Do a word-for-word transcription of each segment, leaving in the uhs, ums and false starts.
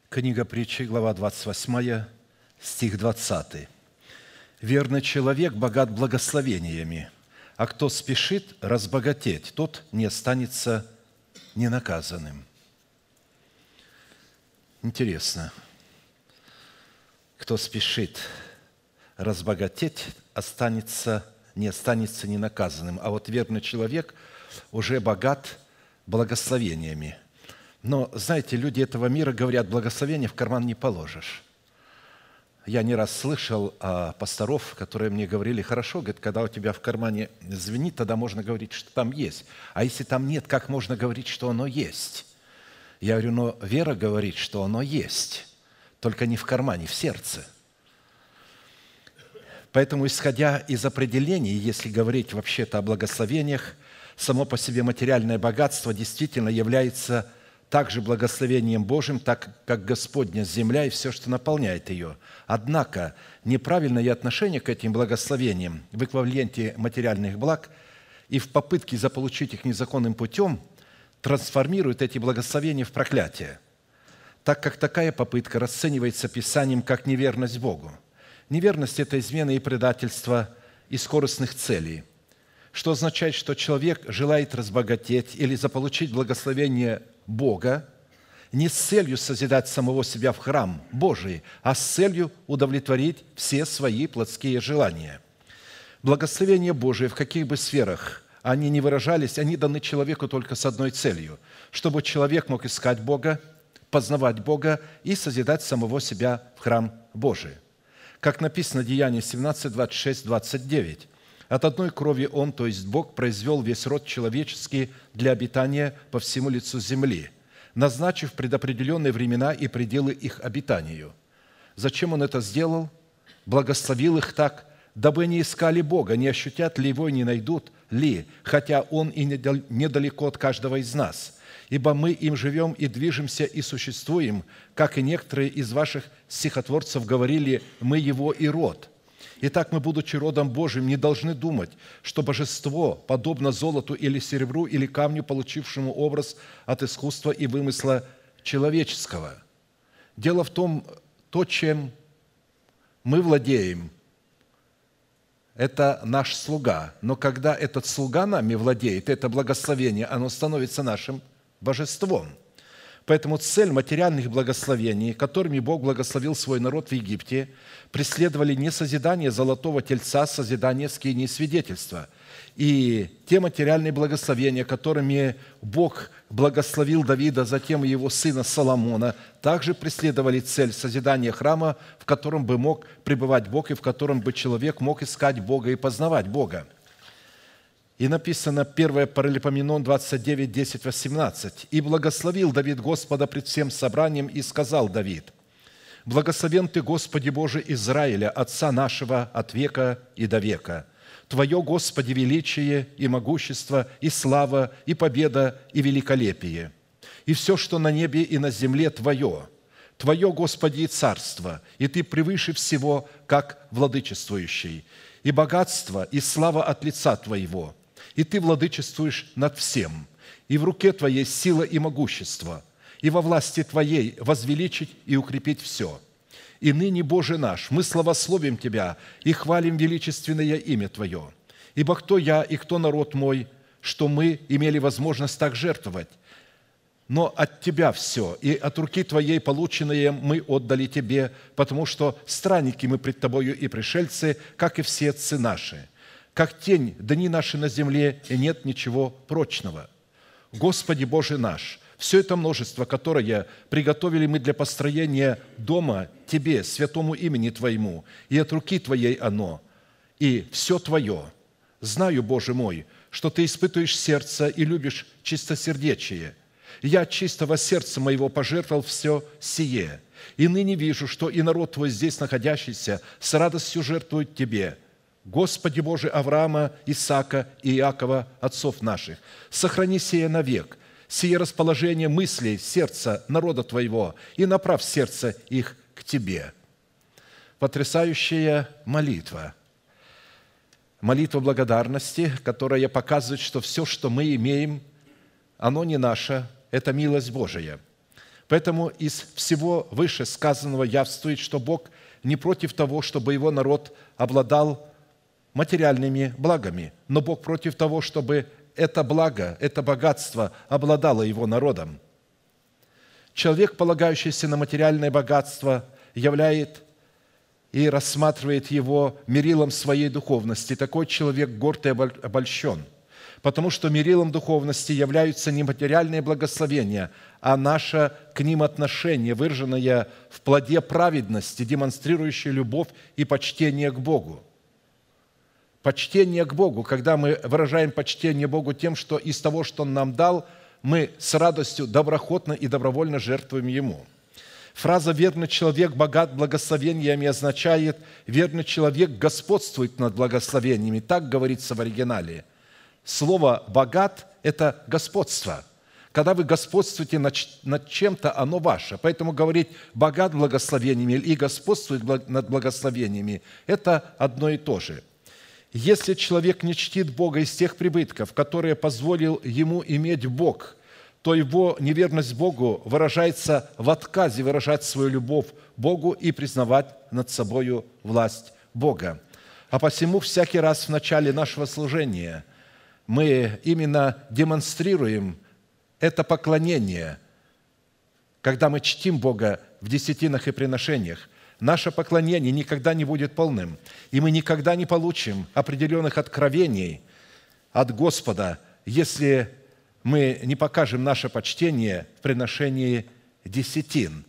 Книга Притчи, глава двадцать восемь, стих двадцатый. «Верный человек богат благословениями, а кто спешит разбогатеть, тот не останется ненаказанным». Интересно. Кто спешит разбогатеть, останется, не останется ненаказанным. А вот верный человек уже богат благословениями. Но, знаете, люди этого мира говорят, благословение в карман не положишь. Я не раз слышал а, пасторов, которые мне говорили, хорошо, говорит, когда у тебя в кармане звенит, тогда можно говорить, что там есть. А если там нет, как можно говорить, что оно есть? Я говорю, но вера говорит, что оно есть, только не в кармане, в сердце. Поэтому, исходя из определений, если говорить вообще-то о благословениях, само по себе материальное богатство действительно является также благословением Божьим, так как Господня земля и все, что наполняет ее. Однако неправильное отношение к этим благословениям в эквиваленте материальных благ и в попытке заполучить их незаконным путем трансформирует эти благословения в проклятие, так как такая попытка расценивается Писанием как неверность Богу. Неверность – это измена и предательство и скоростных целей, что означает, что человек желает разбогатеть или заполучить благословение Бога не с целью созидать самого себя в храм Божий, а с целью удовлетворить все свои плотские желания. Благословения Божии в каких бы сферах они ни выражались, они даны человеку только с одной целью – чтобы человек мог искать Бога, познавать Бога и созидать самого себя в храм Божий. Как написано в Деянии семнадцать, двадцать шесть, двадцать девять. «От одной крови Он, то есть Бог, произвел весь род человеческий для обитания по всему лицу земли, назначив предопределенные времена и пределы их обитанию». Зачем Он это сделал? Благословил их так, дабы они искали Бога, не ощутят ли Его и не найдут ли, хотя Он и недалеко от каждого из нас. Ибо мы им живем и движемся и существуем, как и некоторые из ваших стихотворцев говорили, мы Его и род. Итак, мы, будучи родом Божьим, не должны думать, что божество подобно золоту или серебру или камню, получившему образ от искусства и вымысла человеческого. Дело в том, то, чем мы владеем, это наш слуга. Но когда этот слуга нами владеет, это благословение, оно становится нашим божеством. Поэтому цель материальных благословений, которыми Бог благословил свой народ в Египте, преследовали не созидание золотого тельца, а созидание скинии свидетельства. И те материальные благословения, которыми Бог благословил Давида, затем и его сына Соломона, также преследовали цель созидания храма, в котором бы мог пребывать Бог и в котором бы человек мог искать Бога и познавать Бога. И написано первое Паралипоменон двадцать девять, десять, восемнадцать. «И благословил Давид Господа пред всем собранием, и сказал Давид: Благословен Ты, Господи Боже Израиля, Отца нашего от века и до века. Твое, Господи, величие и могущество, и слава, и победа, и великолепие. И все, что на небе и на земле, Твое. Твое, Господи, и царство, и Ты превыше всего, как владычествующий. И богатство, и слава от лица Твоего. И Ты владычествуешь над всем, и в руке Твоей сила и могущество, и во власти Твоей возвеличить и укрепить все. И ныне, Боже наш, мы славословим Тебя и хвалим величественное имя Твое. Ибо кто я и кто народ мой, что мы имели возможность так жертвовать? Но от Тебя все, и от руки Твоей полученное мы отдали Тебе, потому что странники мы пред Тобою и пришельцы, как и все отцы наши. Как тень, дни наши на земле, и нет ничего прочного. Господи Боже наш, все это множество, которое приготовили мы для построения дома Тебе, святому имени Твоему, и от руки Твоей оно, и все Твое. Знаю, Боже мой, что Ты испытываешь сердце и любишь чистосердечие. Я от чистого сердца моего пожертвовал все сие, и ныне вижу, что и народ Твой здесь находящийся с радостью жертвует Тебе, Господи Боже Авраама, Исаака и Иакова, отцов наших, сохрани сие навек, сие расположение мыслей сердца народа Твоего, и направь сердце их к Тебе». Потрясающая молитва. Молитва благодарности, которая показывает, что все, что мы имеем, оно не наше, это милость Божия. Поэтому из всего вышесказанного явствует, что Бог не против того, чтобы Его народ обладал материальными благами, но Бог против того, чтобы это благо, это богатство обладало Его народом. Человек, полагающийся на материальное богатство, являет и рассматривает его мерилом своей духовности. Такой человек горд и обольщен, потому что мерилом духовности являются не материальные благословения, а наше к ним отношение, выраженное в плоде праведности, демонстрирующее любовь и почтение к Богу. Почтение к Богу, когда мы выражаем почтение Богу тем, что из того, что Он нам дал, мы с радостью, доброхотно и добровольно жертвуем Ему. Фраза «верный человек богат благословениями» означает «верный человек господствует над благословениями». Так говорится в оригинале. Слово «богат» – это господство. Когда вы господствуете над чем-то, оно ваше. Поэтому говорить «богат благословениями» и «господствует над благословениями» – это одно и то же. Если человек не чтит Бога из тех прибытков, которые позволил ему иметь Бог, то его неверность Богу выражается в отказе выражать свою любовь Богу и признавать над собою власть Бога. А посему всякий раз в начале нашего служения мы именно демонстрируем это поклонение, когда мы чтим Бога в десятинах и приношениях. Наше поклонение никогда не будет полным, и мы никогда не получим определенных откровений от Господа, если мы не покажем наше почтение в приношении десятин.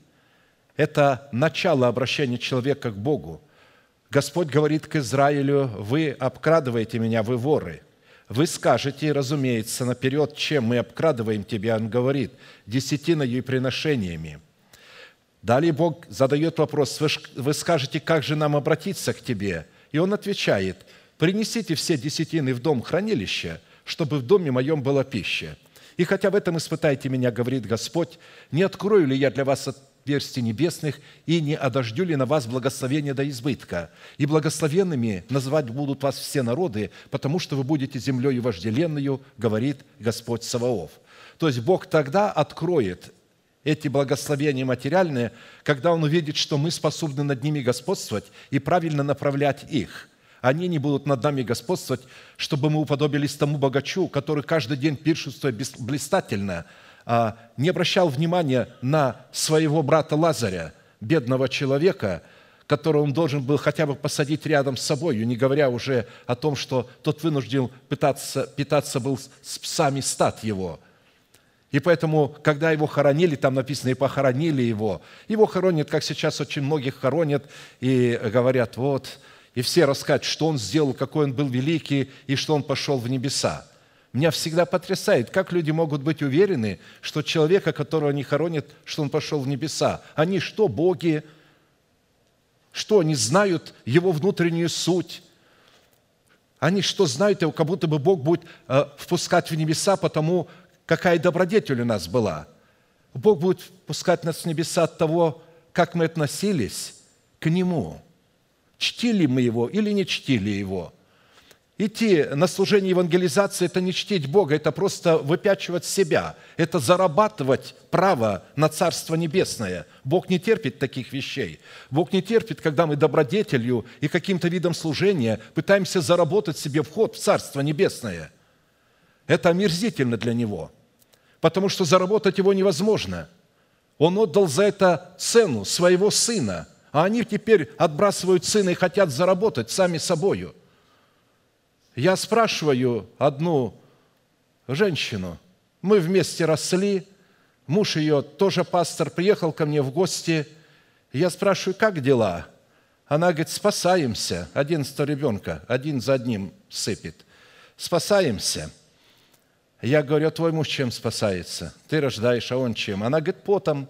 Это начало обращения человека к Богу. Господь говорит к Израилю: «Вы обкрадываете меня, вы воры». Вы скажете, разумеется, наперед, чем мы обкрадываем тебя, Он говорит, десятиною и приношениями. Далее Бог задает вопрос: вы скажете, как же нам обратиться к тебе? И Он отвечает: принесите все десятины в дом хранилища, чтобы в доме моем была пища. И хотя в этом испытайте меня, говорит Господь, не открою ли я для вас отверстий небесных и не одождю ли на вас благословение до избытка? И благословенными называть будут вас все народы, потому что вы будете землею вожделенную, говорит Господь Саваоф. То есть Бог тогда откроет эти благословения материальные, когда Он увидит, что мы способны над ними господствовать и правильно направлять их. Они не будут над нами господствовать, чтобы мы уподобились тому богачу, который каждый день пиршествуя блистательно, не обращал внимания на своего брата Лазаря, бедного человека, которого он должен был хотя бы посадить рядом с собой, не говоря уже о том, что тот вынужден питаться, питаться был с псами стад его. И поэтому, когда его хоронили, там написано, и похоронили его, его хоронят, как сейчас очень многих хоронят, и говорят, вот, и все расскажут, что он сделал, какой он был великий, и что он пошел в небеса. Меня всегда потрясает, как люди могут быть уверены, что человека, которого они хоронят, что он пошел в небеса. Они что, боги? Что, они знают его внутреннюю суть? Они что, знают его, как будто бы Бог будет э, впускать в небеса, потому какая добродетель у нас была. Бог будет впускать нас в небеса от того, как мы относились к Нему. Чтили мы Его или не чтили Его. Идти на служение евангелизации – это не чтить Бога, это просто выпячивать себя, это зарабатывать право на Царство Небесное. Бог не терпит таких вещей. Бог не терпит, когда мы добродетелью и каким-то видом служения пытаемся заработать себе вход в Царство Небесное. Это омерзительно для Него, потому что заработать его невозможно. Он отдал за это цену своего Сына, а они теперь отбрасывают Сына и хотят заработать сами собою. Я спрашиваю одну женщину, мы вместе росли, муж ее, тоже пастор, приехал ко мне в гости, я спрашиваю, как дела? Она говорит, спасаемся, одиннадцатого ребенка, один за одним сыпет. Спасаемся. Я говорю, а твой муж чем спасается? Ты рождаешь, а он чем? Она говорит, потом.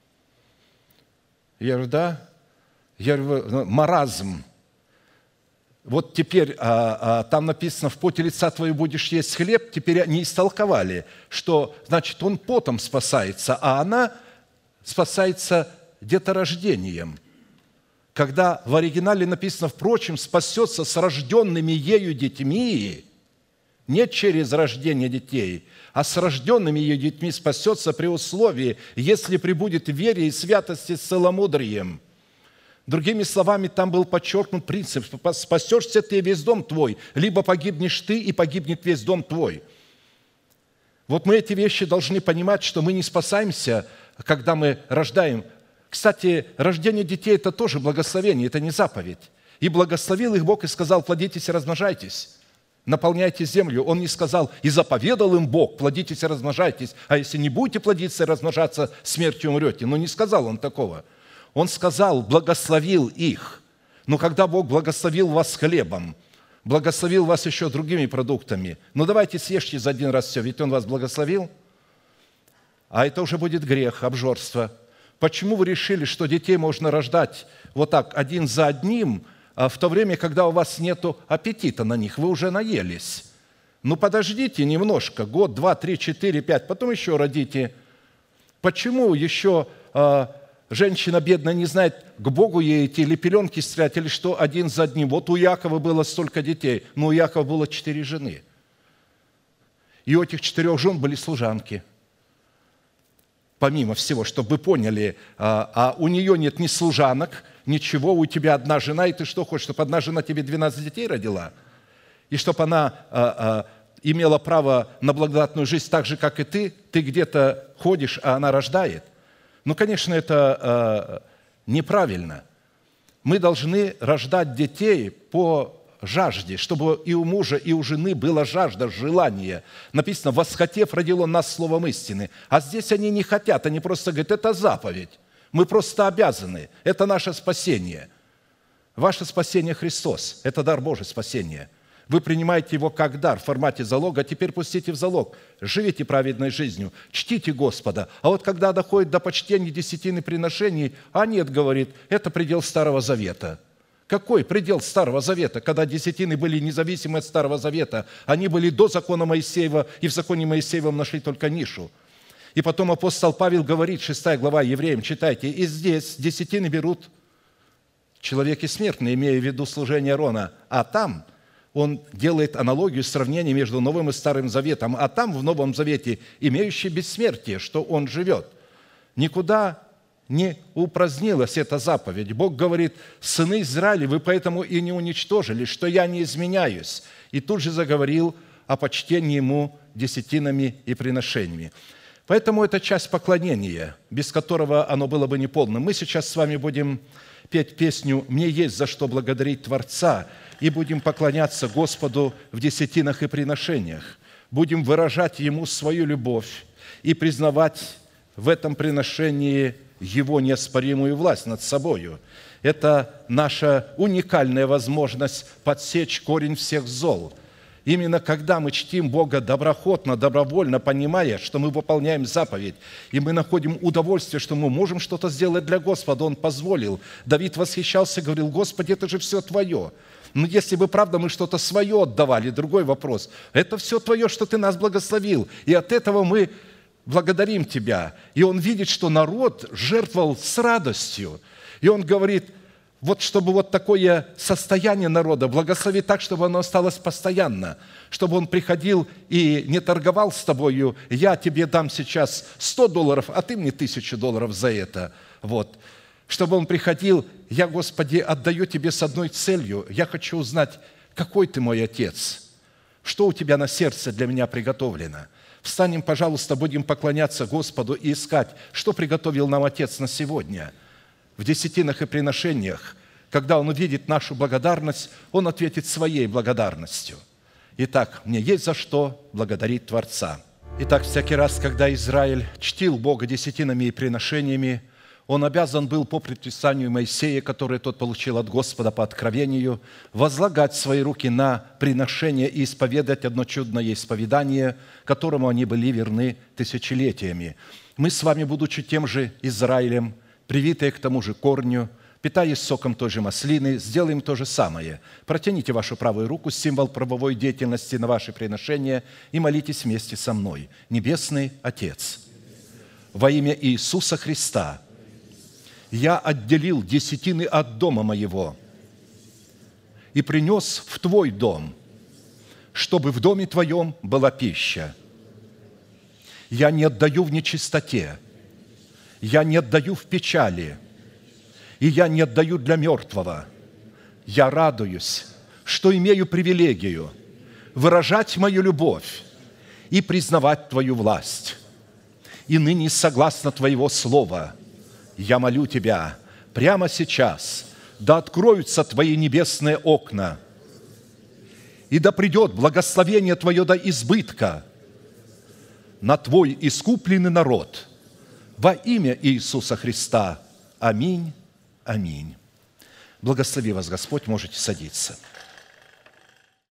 Я говорю, да. Я говорю, маразм. Вот теперь а, а, там написано, в поте лица твоего будешь есть хлеб, теперь они истолковали, что, значит, он потом спасается, а она спасается деторождением. Когда в оригинале написано, впрочем, спасется с рожденными ею детьми, не через рождение детей, а с рожденными ее детьми спасется при условии, если пребудет в вере и святости с целомудрием». Другими словами, там был подчеркнут принцип: спасешься ты и весь дом твой, либо погибнешь ты и погибнет весь дом твой. Вот мы эти вещи должны понимать, что мы не спасаемся, когда мы рождаем. Кстати, рождение детей – это тоже благословение, это не заповедь. «И благословил их Бог и сказал: плодитесь и размножайтесь, наполняйте землю». Он не сказал: «И заповедал им Бог: плодитесь и размножайтесь, а если не будете плодиться и размножаться, смертью умрете». Но не сказал Он такого. Он сказал: благословил их. Но когда Бог благословил вас хлебом, благословил вас еще другими продуктами, ну давайте съешьте за один раз все, ведь Он вас благословил. А это уже будет грех, обжорство. Почему вы решили, что детей можно рождать вот так, один за одним, в то время, когда у вас нет аппетита на них, вы уже наелись? Ну подождите немножко, год, два, три, четыре, пять, потом еще родите. Почему еще женщина бедная не знает, к Богу ей идти, или пеленки стрелять, или что, один за одним? Вот у Якова было столько детей, но у Якова было четыре жены. И у этих четырех жен были служанки. Помимо всего, чтобы вы поняли, а у нее нет ни служанок, ничего, у тебя одна жена, и ты что хочешь, чтобы одна жена тебе двенадцать детей родила? И чтобы она имела право на благодатную жизнь так же, как и ты? Ты где-то ходишь, а она рождает? Ну, конечно, это э, неправильно. Мы должны рождать детей по жажде, чтобы и у мужа, и у жены была жажда, желание. Написано: «Восхотев, родил он нас словом истины». А здесь они не хотят, они просто говорят: это заповедь. Мы просто обязаны. Это наше спасение. Ваше спасение Христос. Это дар Божий, спасение. Вы принимаете его как дар в формате залога, а теперь пустите в залог. Живите праведной жизнью, чтите Господа. А вот когда доходит до почтения десятины приношений, а нет, говорит, это предел Старого Завета. Какой предел Старого Завета, когда десятины были независимы от Старого Завета? Они были до закона Моисеева, и в законе Моисеевом нашли только нишу. И потом апостол Павел говорит, шестая глава Евреям, читайте, и здесь десятины берут человеки смертные, имея в виду служение Аарона, а там он делает аналогию, сравнение между Новым и Старым Заветом, а там в Новом Завете имеющий бессмертие, что он живет. Никуда не упразднилась эта заповедь. Бог говорит: сыны Израиля, вы поэтому и не уничтожили, что я не изменяюсь. И тут же заговорил о почтении ему десятинами и приношениями. Поэтому это часть поклонения, без которого оно было бы неполным. Мы сейчас с вами будем петь песню «Мне есть за что благодарить Творца», и будем поклоняться Господу в десятинах и приношениях. Будем выражать Ему свою любовь и признавать в этом приношении Его неоспоримую власть над собою. Это наша уникальная возможность подсечь корень всех зол. Именно когда мы чтим Бога доброхотно, добровольно, понимая, что мы выполняем заповедь, и мы находим удовольствие, что мы можем что-то сделать для Господа, Он позволил. Давид восхищался, говорил: «Господи, это же все Твое». Но если бы, правда, мы что-то свое отдавали, другой вопрос. Это все Твое, что Ты нас благословил. И от этого мы благодарим Тебя. И он видит, что народ жертвовал с радостью. И он говорит: вот чтобы вот такое состояние народа благословить так, чтобы оно осталось постоянно, чтобы он приходил и не торговал с тобою: я тебе дам сейчас сто долларов, а ты мне тысячу долларов за это. Вот. Чтобы он приходил: я, Господи, отдаю тебе с одной целью. Я хочу узнать, какой ты мой Отец, что у тебя на сердце для меня приготовлено. Встанем, пожалуйста, будем поклоняться Господу и искать, что приготовил нам Отец на сегодня. В десятинах и приношениях, когда Он увидит нашу благодарность, Он ответит своей благодарностью. Итак, мне есть за что благодарить Творца. Итак, всякий раз, когда Израиль чтил Бога десятинами и приношениями, он обязан был по предписанию Моисея, которое тот получил от Господа по откровению, возлагать свои руки на приношение и исповедать одно чудное исповедание, которому они были верны тысячелетиями. Мы с вами, будучи тем же Израилем, привитые к тому же корню, питаясь соком той же маслины, сделаем то же самое. Протяните вашу правую руку, символ правовой деятельности, на ваши приношения, и молитесь вместе со мной. Небесный Отец, во имя Иисуса Христа, я отделил десятины от дома моего и принес в Твой дом чтобы в доме Твоем была пища. Я не отдаю в нечистоте, я не отдаю в печали, и я не отдаю для мертвого. Я радуюсь, что имею привилегию выражать мою любовь и признавать Твою власть. И ныне, согласно Твоего слова, я молю Тебя прямо сейчас, да откроются Твои небесные окна, и да придет благословение Твое до избытка на Твой искупленный народ во имя Иисуса Христа. Аминь. Аминь. Благослови вас Господь, можете садиться.